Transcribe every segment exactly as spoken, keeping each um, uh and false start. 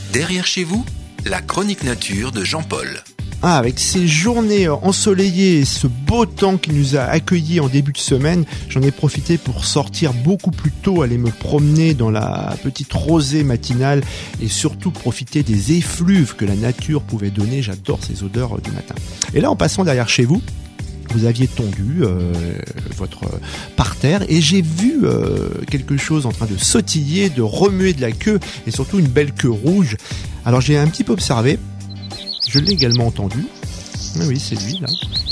Derrière chez vous, la chronique nature de Jean-Paul. Ah, avec ces journées ensoleillées et ce beau temps qui nous a accueillis en début de semaine, j'en ai profité pour sortir beaucoup plus tôt, aller me promener dans la petite rosée matinale et surtout profiter des effluves que la nature pouvait donner. J'adore ces odeurs du matin. Et là, en passant derrière chez vous, vous aviez tondu euh, votre parterre et j'ai vu euh, quelque chose en train de sautiller, de remuer de la queue et surtout une belle queue rouge. Alors j'ai un petit peu observé. Je l'ai également entendu. Oui, oui, c'est lui, là.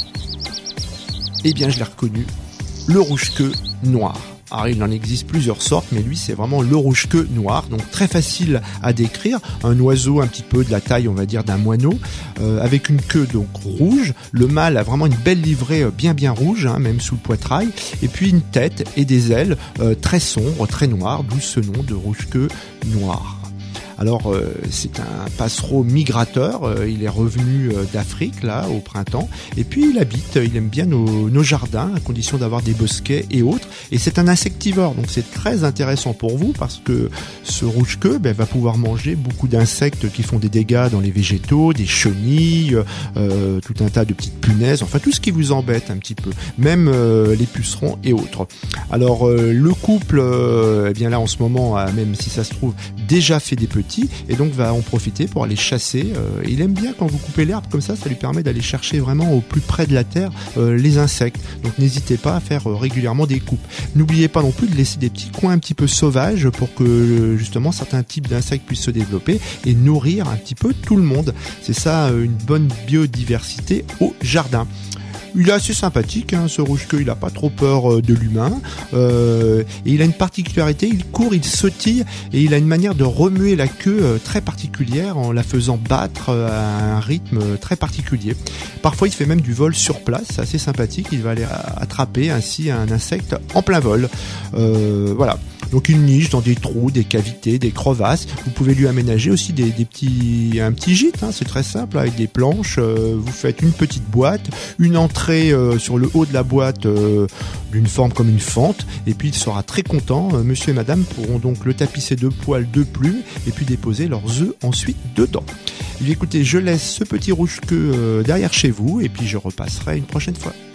Eh bien, je l'ai reconnu. Le rouge-queue noir. Alors, il en existe plusieurs sortes, mais lui, c'est vraiment le rouge-queue noir. Donc, très facile à décrire. Un oiseau un petit peu de la taille, on va dire, d'un moineau, euh, avec une queue donc rouge. Le mâle a vraiment une belle livrée bien, bien rouge, hein, même sous le poitrail. Et puis, une tête et des ailes euh, très sombres, très noires, d'où ce nom de rouge-queue noir. Alors euh, c'est un passereau migrateur, euh, il est revenu euh, d'Afrique là au printemps et puis il habite, il aime bien nos, nos jardins à condition d'avoir des bosquets et autres et c'est un insectivore donc c'est très intéressant pour vous parce que ce rouge-queue ben, va pouvoir manger beaucoup d'insectes qui font des dégâts dans les végétaux, des chenilles, euh, tout un tas de petites punaises, enfin tout ce qui vous embête un petit peu, même euh, les pucerons et autres. Alors euh, le couple, euh, eh bien là en ce moment, euh, même si ça se trouve, déjà fait des petits et donc va en profiter pour aller chasser. Euh, il aime bien quand vous coupez l'herbe comme ça, ça lui permet d'aller chercher vraiment au plus près de la terre euh, les insectes. Donc n'hésitez pas à faire euh, régulièrement des coupes. N'oubliez pas non plus de laisser des petits coins un petit peu sauvages pour que justement certains types d'insectes puissent se développer et nourrir un petit peu tout le monde. C'est ça euh, une bonne biodiversité au jardin. Il est assez sympathique, hein, ce rouge-queue, il n'a pas trop peur euh, de l'humain. Euh, et il a une particularité, il court, il sautille et il a une manière de remuer la queue euh, très particulière en la faisant battre euh, à un rythme euh, très particulier. Parfois, il fait même du vol sur place, c'est assez sympathique. Il va aller attraper ainsi un insecte en plein vol. Euh, voilà. Donc une niche dans des trous, des cavités, des crevasses. Vous pouvez lui aménager aussi des, des petits, un petit gîte. Hein, c'est très simple avec des planches. Euh, vous faites une petite boîte, une entrée euh, sur le haut de la boîte euh, d'une forme comme une fente. Et puis il sera très content. Euh, monsieur et madame pourront donc le tapisser de poils, de plumes, et puis déposer leurs œufs ensuite dedans. Et écoutez, je laisse ce petit rouge-queue euh, derrière chez vous, et puis je repasserai une prochaine fois.